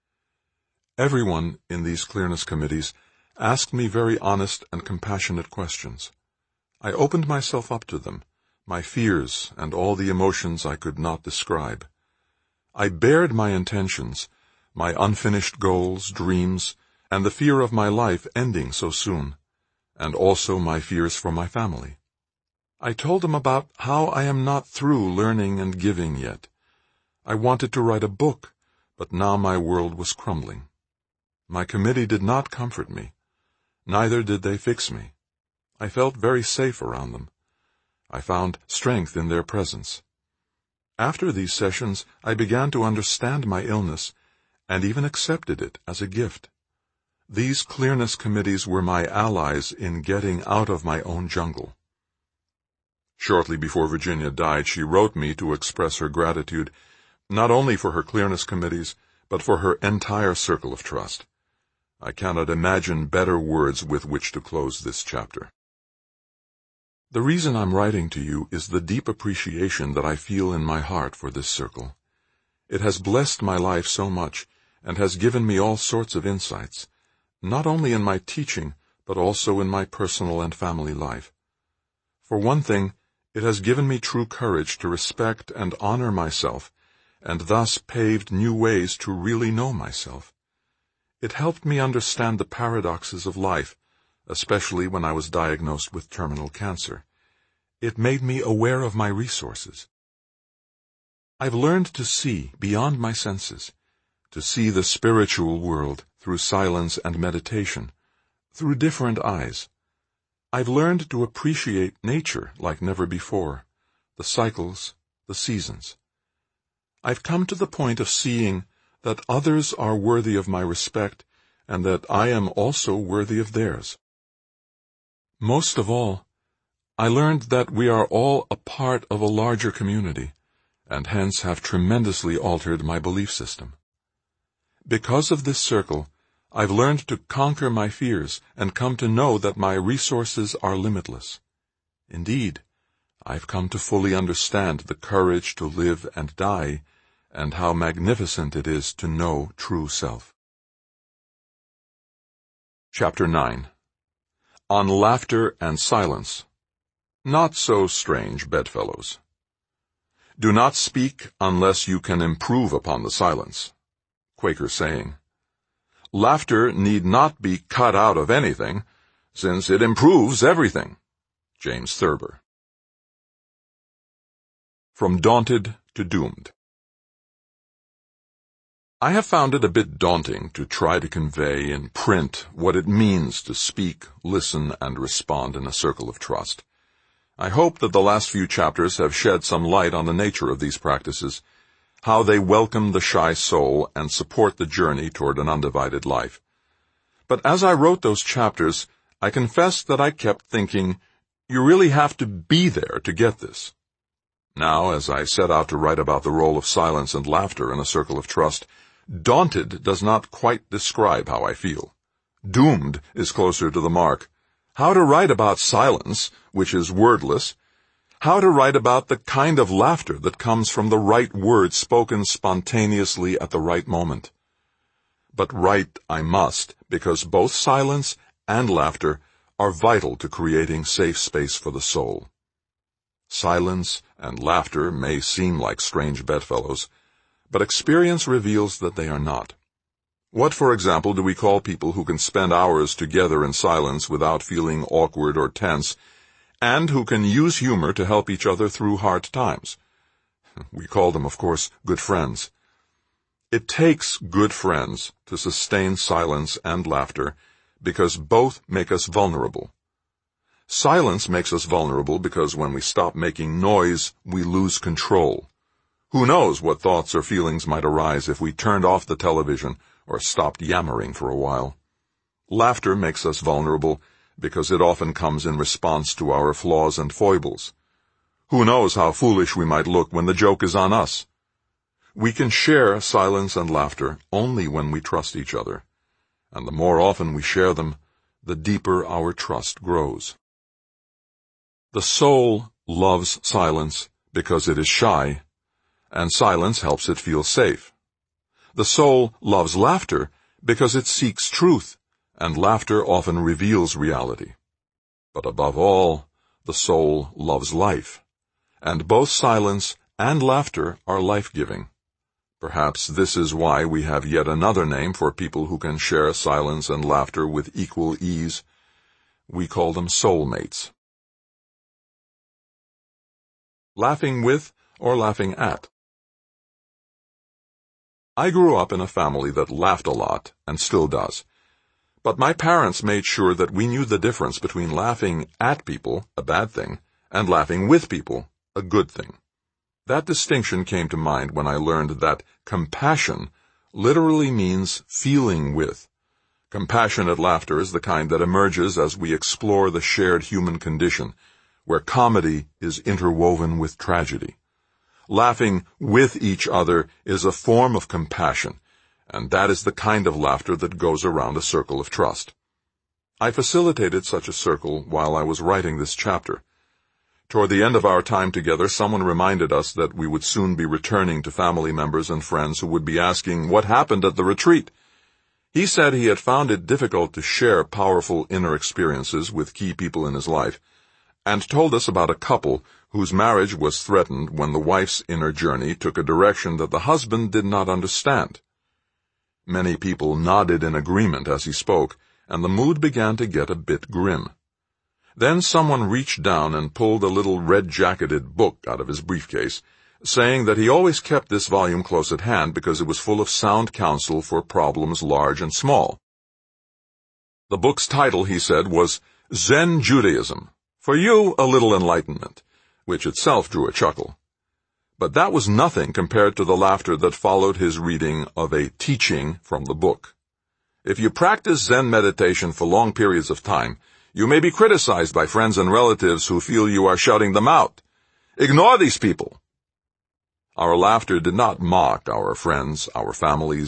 Everyone in these clearness committees asked me very honest and compassionate questions. I opened myself up to them, my fears and all the emotions I could not describe. I bared my intentions, my unfinished goals, dreams, and the fear of my life ending so soon, and also my fears for my family. I told them about how I am not through learning and giving yet. I wanted to write a book, but now my world was crumbling. My committee did not comfort me. Neither did they fix me. I felt very safe around them. I found strength in their presence. After these sessions, I began to understand my illness and even accepted it as a gift. These clearness committees were my allies in getting out of my own jungle. Shortly before Virginia died, she wrote me to express her gratitude, not only for her clearness committees, but for her entire circle of trust. I cannot imagine better words with which to close this chapter. The reason I'm writing to you is the deep appreciation that I feel in my heart for this circle. It has blessed my life so much and has given me all sorts of insights, not only in my teaching, but also in my personal and family life. For one thing, it has given me true courage to respect and honor myself, and thus paved new ways to really know myself. It helped me understand the paradoxes of life, especially when I was diagnosed with terminal cancer. It made me aware of my resources. I've learned to see beyond my senses, to see the spiritual world through silence and meditation, through different eyes. I've learned to appreciate nature like never before, the cycles, the seasons. I've come to the point of seeing that others are worthy of my respect and that I am also worthy of theirs. Most of all, I learned that we are all a part of a larger community, and hence have tremendously altered my belief system. Because of this circle, I've learned to conquer my fears and come to know that my resources are limitless. Indeed, I've come to fully understand the courage to live and die, and how magnificent it is to know true self. Chapter 9. On Laughter and Silence. Not so strange bedfellows. Do not speak unless you can improve upon the silence. Quaker saying. Laughter need not be cut out of anything, since it improves everything. James Thurber. From Daunted to Doomed. I have found it a bit daunting to try to convey in print what it means to speak, listen, and respond in a circle of trust. I hope that the last few chapters have shed some light on the nature of these practices, how they welcome the shy soul and support the journey toward an undivided life. But as I wrote those chapters, I confess that I kept thinking, you really have to be there to get this. Now, as I set out to write about the role of silence and laughter in a circle of trust, daunted does not quite describe how I feel. Doomed is closer to the mark. How to write about silence, which is wordless. How to write about the kind of laughter that comes from the right words spoken spontaneously at the right moment. But write I must, because both silence and laughter are vital to creating safe space for the soul. Silence and laughter may seem like strange bedfellows, but experience reveals that they are not. What, for example, do we call people who can spend hours together in silence without feeling awkward or tense, and who can use humor to help each other through hard times? We call them, of course, good friends. It takes good friends to sustain silence and laughter, because both make us vulnerable. Silence makes us vulnerable because when we stop making noise, we lose control. Who knows what thoughts or feelings might arise if we turned off the television or stopped yammering for a while. Laughter makes us vulnerable because it often comes in response to our flaws and foibles. Who knows how foolish we might look when the joke is on us? We can share silence and laughter only when we trust each other, and the more often we share them, the deeper our trust grows. The soul loves silence because it is shy, and silence helps it feel safe. The soul loves laughter because it seeks truth, and laughter often reveals reality. But above all, the soul loves life, and both silence and laughter are life-giving. Perhaps this is why we have yet another name for people who can share silence and laughter with equal ease. We call them soulmates. Laughing with or laughing at. I grew up in a family that laughed a lot, and still does. But my parents made sure that we knew the difference between laughing at people, a bad thing, and laughing with people, a good thing. That distinction came to mind when I learned that compassion literally means feeling with. Compassionate laughter is the kind that emerges as we explore the shared human condition, where comedy is interwoven with tragedy. Laughing with each other is a form of compassion, and that is the kind of laughter that goes around a circle of trust. I facilitated such a circle while I was writing this chapter. Toward the end of our time together, someone reminded us that we would soon be returning to family members and friends who would be asking what happened at the retreat. He said he had found it difficult to share powerful inner experiences with key people in his life, and told us about a couple whose marriage was threatened when the wife's inner journey took a direction that the husband did not understand. Many people nodded in agreement as he spoke, and the mood began to get a bit grim. Then someone reached down and pulled a little red-jacketed book out of his briefcase, saying that he always kept this volume close at hand because it was full of sound counsel for problems large and small. The book's title, he said, was Zen Judaism, For You a Little Enlightenment, which itself drew a chuckle. But that was nothing compared to the laughter that followed his reading of a teaching from the book. If you practice Zen meditation for long periods of time, you may be criticized by friends and relatives who feel you are shutting them out. Ignore these people. Our laughter did not mock our friends, our families,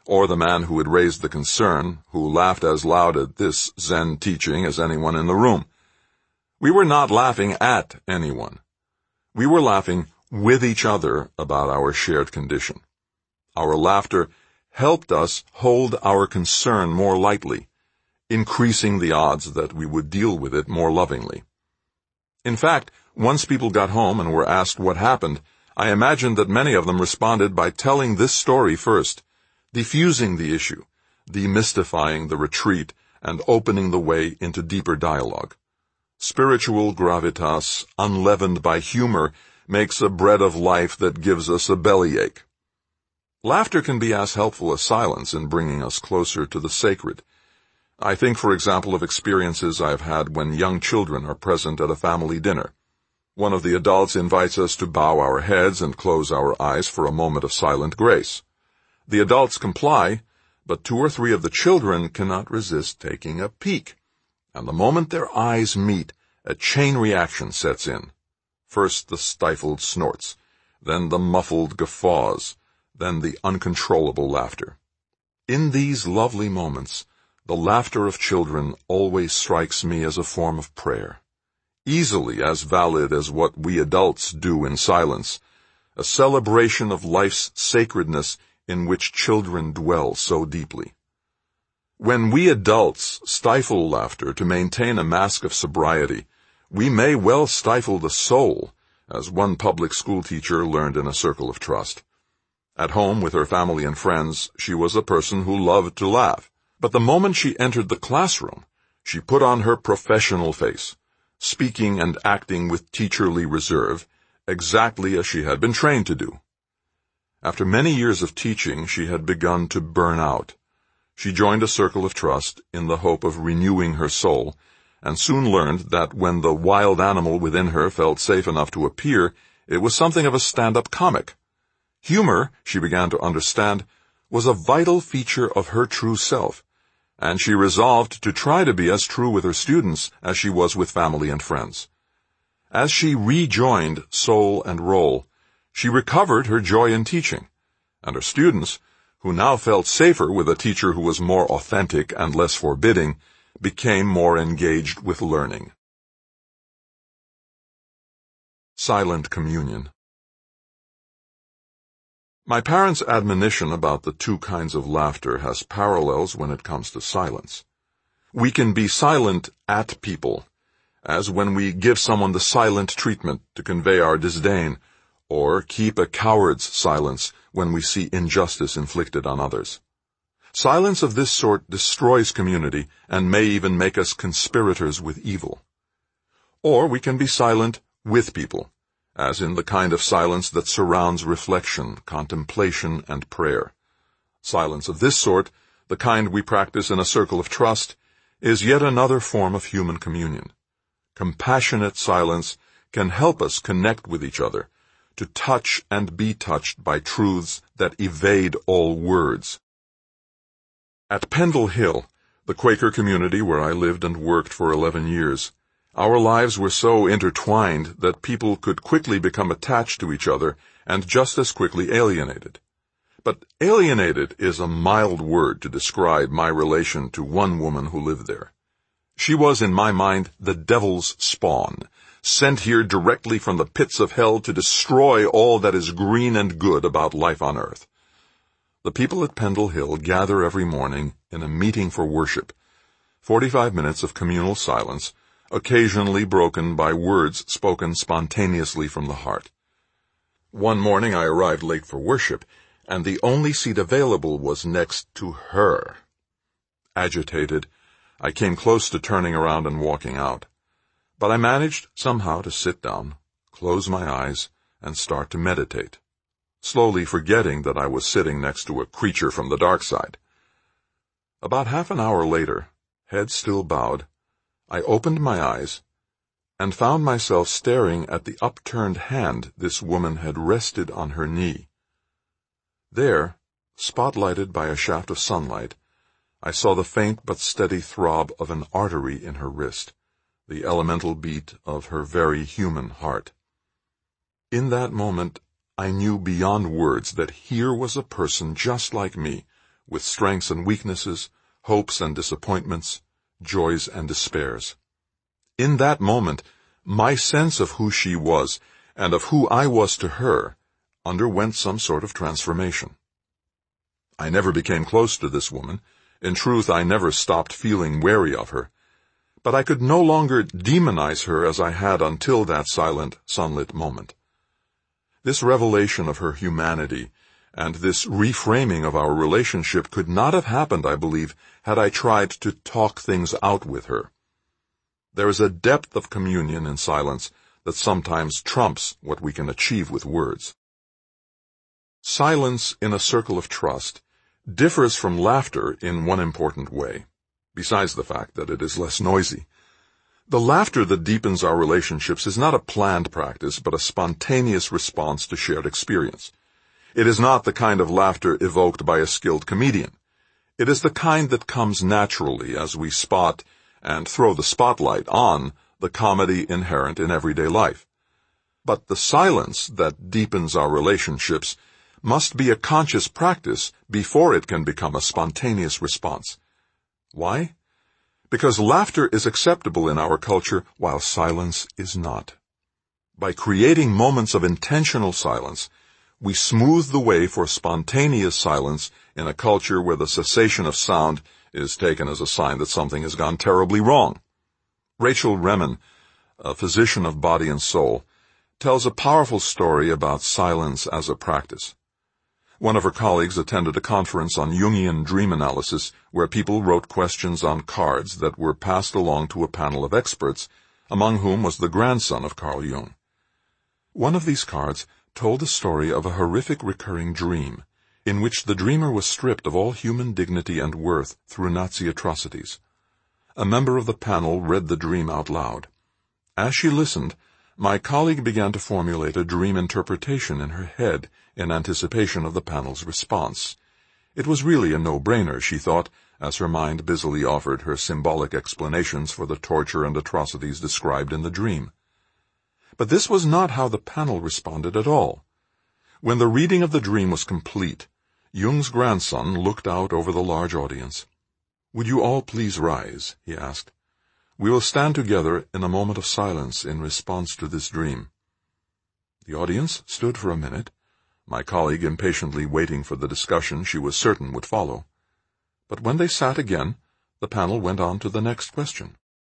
or the man who had raised the concern, who laughed as loud at this Zen teaching as anyone in the room. We were not laughing at anyone. We were laughing with each other about our shared condition. Our laughter helped us hold our concern more lightly, increasing the odds that we would deal with it more lovingly. In fact, once people got home and were asked what happened, I imagined that many of them responded by telling this story first, diffusing the issue, demystifying the retreat, and opening the way into deeper dialogue. Spiritual gravitas, unleavened by humor, makes a bread of life that gives us a bellyache. Laughter can be as helpful as silence in bringing us closer to the sacred. I think, for example, of experiences I've had when young children are present at a family dinner. One of the adults invites us to bow our heads and close our eyes for a moment of silent grace. The adults comply, but 2 or 3 of the children cannot resist taking a peek. And the moment their eyes meet, a chain reaction sets in. First the stifled snorts, then the muffled guffaws, then the uncontrollable laughter. In these lovely moments, the laughter of children always strikes me as a form of prayer, easily as valid as what we adults do in silence, a celebration of life's sacredness in which children dwell so deeply. When we adults stifle laughter to maintain a mask of sobriety, we may well stifle the soul, as one public school teacher learned in a circle of trust. At home with her family and friends, she was a person who loved to laugh. But the moment she entered the classroom, she put on her professional face, speaking and acting with teacherly reserve, exactly as she had been trained to do. After many years of teaching, she had begun to burn out. She joined a circle of trust in the hope of renewing her soul, and soon learned that when the wild animal within her felt safe enough to appear, it was something of a stand-up comic. Humor, she began to understand, was a vital feature of her true self, and she resolved to try to be as true with her students as she was with family and friends. As she rejoined soul and role, she recovered her joy in teaching, and her students, who now felt safer with a teacher who was more authentic and less forbidding, became more engaged with learning. Silent communion. My parents' admonition about the 2 kinds of laughter has parallels when it comes to silence. We can be silent at people, as when we give someone the silent treatment to convey our disdain, or keep a coward's silence when we see injustice inflicted on others. Silence of this sort destroys community and may even make us conspirators with evil. Or we can be silent with people, as in the kind of silence that surrounds reflection, contemplation, and prayer. Silence of this sort, the kind we practice in a circle of trust, is yet another form of human communion. Compassionate silence can help us connect with each other, to touch and be touched by truths that evade all words. At Pendle Hill, the Quaker community where I lived and worked for 11 years, our lives were so intertwined that people could quickly become attached to each other and just as quickly alienated. But alienated is a mild word to describe my relation to one woman who lived there. She was, in my mind, the devil's spawn, sent here directly from the pits of hell to destroy all that is green and good about life on earth. The people at Pendle Hill gather every morning in a meeting for worship, 45 minutes of communal silence, occasionally broken by words spoken spontaneously from the heart. One morning I arrived late for worship, and the only seat available was next to her. Agitated, I came close to turning around and walking out, but I managed somehow to sit down, close my eyes, and start to meditate, slowly forgetting that I was sitting next to a creature from the dark side. About half an hour later, head still bowed, I opened my eyes and found myself staring at the upturned hand this woman had rested on her knee. There, spotlighted by a shaft of sunlight, I saw the faint but steady throb of an artery in her wrist, the elemental beat of her very human heart. In that moment, I knew beyond words that here was a person just like me, with strengths and weaknesses, hopes and disappointments, joys and despairs. In that moment, my sense of who she was and of who I was to her underwent some sort of transformation. I never became close to this woman. In truth, I never stopped feeling wary of her. But I could no longer demonize her as I had until that silent, sunlit moment. This revelation of her humanity and this reframing of our relationship could not have happened, I believe, had I tried to talk things out with her. There is a depth of communion in silence that sometimes trumps what we can achieve with words. Silence in a circle of trust differs from laughter in one important way, besides the fact that it is less noisy. The laughter that deepens our relationships is not a planned practice, but a spontaneous response to shared experience. It is not the kind of laughter evoked by a skilled comedian. It is the kind that comes naturally as we spot and throw the spotlight on the comedy inherent in everyday life. But the silence that deepens our relationships must be a conscious practice before it can become a spontaneous response. Why? Because laughter is acceptable in our culture while silence is not. By creating moments of intentional silence, we smooth the way for spontaneous silence in a culture where the cessation of sound is taken as a sign that something has gone terribly wrong. Rachel Remen, a physician of body and soul, tells a powerful story about silence as a practice. One of her colleagues attended a conference on Jungian dream analysis where people wrote questions on cards that were passed along to a panel of experts, among whom was the grandson of Carl Jung. One of these cards told the story of a horrific recurring dream, in which the dreamer was stripped of all human dignity and worth through Nazi atrocities. A member of the panel read the dream out loud. As she listened, my colleague began to formulate a dream interpretation in her head in anticipation of the panel's response. It was really a no-brainer, she thought, as her mind busily offered her symbolic explanations for the torture and atrocities described in the dream. But this was not how the panel responded at all. When the reading of the dream was complete, Jung's grandson looked out over the large audience. "Would you all please rise?" he asked. "We will stand together in a moment of silence in response to this dream." The audience stood for a minute, my colleague impatiently waiting for the discussion she was certain would follow. But when they sat again, the panel went on to the next question.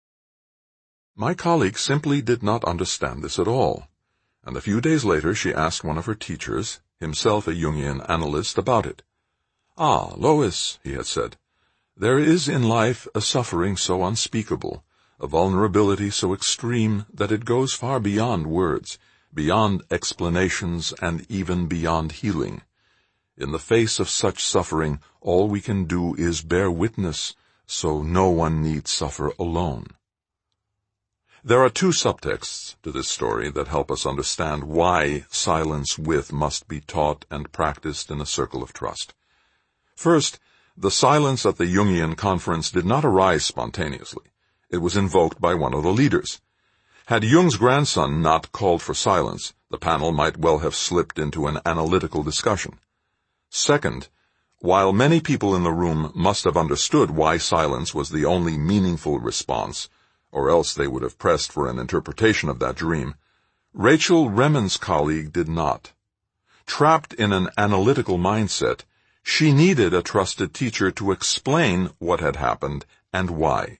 My colleague simply did not understand this at all, and a few days later she asked one of her teachers, himself a Jungian analyst, about it. "Ah, Lois," he had said, "there is in life a suffering so unspeakable, a vulnerability so extreme that it goes far beyond words, beyond explanations, and even beyond healing. In the face of such suffering, all we can do is bear witness, so no one need suffer alone." There are two subtexts to this story that help us understand why silence with must be taught and practiced in a circle of trust. First, the silence at the Jungian conference did not arise spontaneously. It was invoked by one of the leaders. Had Jung's grandson not called for silence, the panel might well have slipped into an analytical discussion. Second, while many people in the room must have understood why silence was the only meaningful response, or else they would have pressed for an interpretation of that dream, Rachel Remen's colleague did not. Trapped in an analytical mindset, she needed a trusted teacher to explain what had happened and why.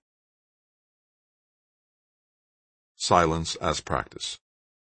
Silence as practice.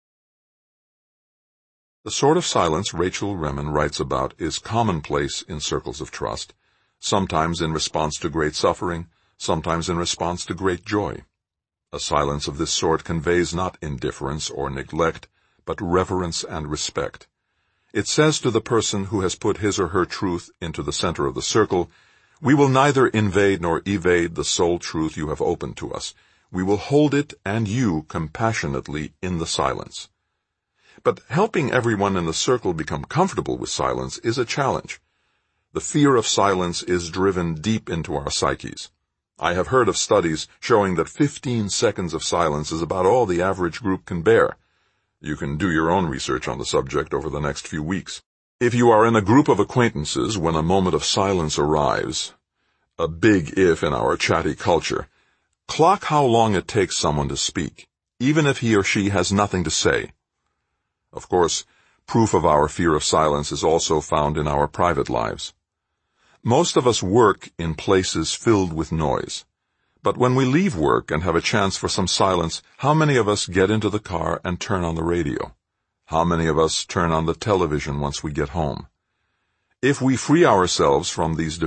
The sort of silence Rachel Remen writes about is commonplace in circles of trust, sometimes in response to great suffering, sometimes in response to great joy. A silence of this sort conveys not indifference or neglect, but reverence and respect. It says to the person who has put his or her truth into the center of the circle, "We will neither invade nor evade the sole truth you have opened to us. We will hold it and you compassionately in the silence." But helping everyone in the circle become comfortable with silence is a challenge. The fear of silence is driven deep into our psyches. I have heard of studies showing that 15 seconds of silence is about all the average group can bear. You can do your own research on the subject over the next few weeks. If you are in a group of acquaintances when a moment of silence arrives, a big if in our chatty culture, clock how long it takes someone to speak, even if he or she has nothing to say. Of course, proof of our fear of silence is also found in our private lives. Most of us work in places filled with noise. But when we leave work and have a chance for some silence, how many of us get into the car and turn on the radio? How many of us turn on the television once we get home? If we free ourselves from these